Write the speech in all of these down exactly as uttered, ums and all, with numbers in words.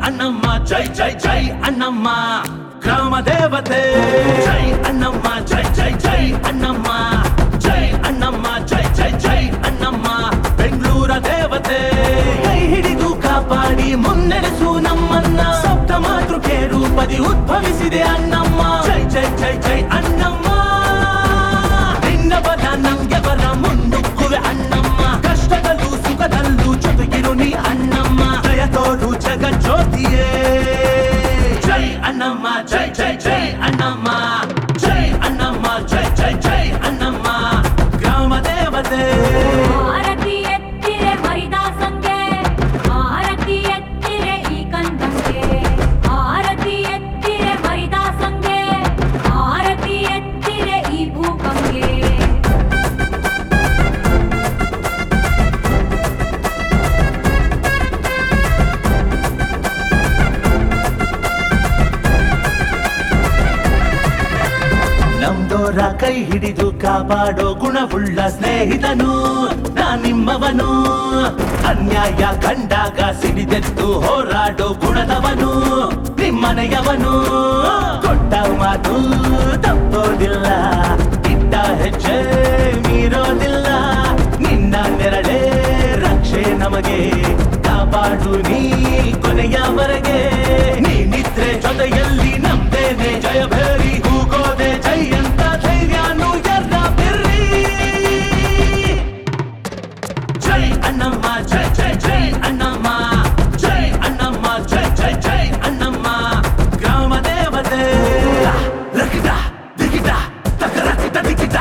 ಅಣ್ಣಮ್ಮ ಜೈ ಜೈ ಜೈ ಅಣ್ಣಮ್ಮ ಗ್ರಾಮ ದೇವತೆ ಜೈ ಅಣ್ಣಮ್ಮ ಜೈ ಜೈ ಜೈ ಅಣ್ಣಮ್ಮ ಜೈ ಅಣ್ಣಮ್ಮ ಜೈ ಜೈ ಜೈ ಅಣ್ಣಮ್ಮ ಬೆಂಗಳೂರ ದೇವತೆ ಕೈ ಹಿಡಿದು ಕಾಪಾಡಿ ಮುನ್ನಡೆಸು ನಮ್ಮನ್ನ ಸಪ್ತ ಮಾತೃಕೆ ರೂಪದಿ ಉದ್ಭವಿಸಿದೆ ಅಣ್ಣಮ್ಮ ಜೈ ಜೈ ಜೈ ಜೈ ಅಣ್ಣಮ್ಮ ನಿನ್ನ ಬಲ ನಮ್ಗೆ ಬರ ಮುನ್ನುಗ್ಗುವೆ ಅಣ್ಣಮ್ಮ ಕಷ್ಟದಲ್ಲೂ ಸುಖದಲ್ಲೂ ಜೊತೆಗಿರು ನೀ ಅಣ್ಣಮ್ಮ ಜಯ ತೋರು ಜಗಜ್ಯೋತಿಯೇ ಜೈ ಅಣ್ಣಮ್ಮ ಜೈ ಜೈ ಜೈ ಅಣ್ಣಮ್ಮ ಜೈ ಅಣ್ಣಮ್ಮ ಜೈ ಜೈ ಜೈ ಅಣ್ಣಮ್ಮ ಗ್ರಾಮ ದೇವತೆ ಆರತಿ ಎತ್ತಿರೆ ಮರಿದಾಸಂಗೆ ಆರತಿ ಎತ್ತಿರೆ ಈ ಕಂದಂಗೆ ಆರತಿ ಎತ್ತಿರೆ ಮರಿದಾಸಂಗೆ ಆರತಿ ಎತ್ತಿರೆ ಈ ಭೂಕಂಗೆ ನಮ್ದೋರ ಕೈ ಹಿಡಿದು ಕಾಪಾಡೋ ಗುಣವುಳ್ಳ ಸ್ನೇಹಿತನು ನಾ ನಿಮ್ಮವನು ಅನ್ಯಾಯ ಕಂಡಾಗ ಸಿಡಿದೆದ್ದು ಹೋರಾಡೋ ಗುಣದವನು ನಿಮ್ಮನೆಯವನು ಕೊಟ್ಟ ಮಾತು ತಪ್ಪೋದಿಲ್ಲ ಇಟ್ಟ ಹೆಜ್ಜೆ ಮೀರೋದಿಲ್ಲ ನಿನ್ನ ನೆರಳೇ ರಕ್ಷೆ ನಮಗೆ ಕಾಪಾಡು ನೀ ಕೊನೆಯವರೆಗೆ ನೀ ನಿದ್ರೆ ಜೊತೆಯಲ್ಲಿ ನಮ್ದೇನೆ ಜಯ ಭೇರಿ ಹೂಗೋದೆ ಜೈ ಅಂತ ಧೈರ್ಯನು ಎರ್ರ ಬಿರ್ರಿ ಜೈ ಅಣ್ಣಮ್ಮ ಜೈ ಜೈ ಜೈ ಅಣ್ಣಮ್ಮ ಜೈ ಅಣ್ಣಮ್ಮ ಜೈ ಜೈ ಜೈ ಅಣ್ಣಮ್ಮ ಗ್ರಾಮ ದೇವತೆ ರಕಿಟ ದಿಗಿಟ ತಕ ರಕಿಟ ದಿಗಿಟ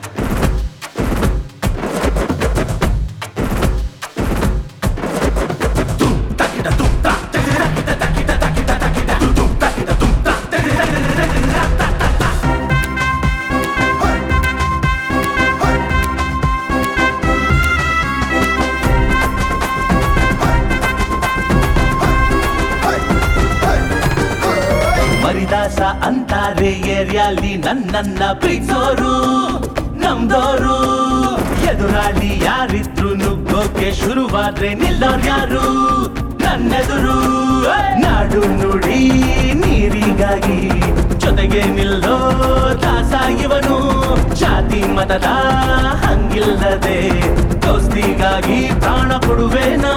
ಮರಿದಾಸ ಅಂತಾರೆ ಏರಿಯಾಲಿ ನನ್ನನ್ನ ಪ್ರೀತಿಸೋರು ನಮ್ದೋರು ಎದುರಾಳಿ ಯಾರಿದ್ರು ನುಗ್ಗೋಕೆ ಶುರುವಾದ್ರೆ ನಿಲ್ಲೋರ್ಯಾರು ನನ್ನೆದುರು ನಾಡು ನುಡಿ ನೀರಿಗಾಗಿ ಜೊತೆಗೆ ನಿಲ್ಲೋ ದಾಸ ಇವನು ಜಾತಿ ಮತದ ಹಂಗಿಲ್ಲದೆ ದೋಸ್ತಿಗಾಗಿ ಪ್ರಾಣ ಕೊಡುವೆ ನಾ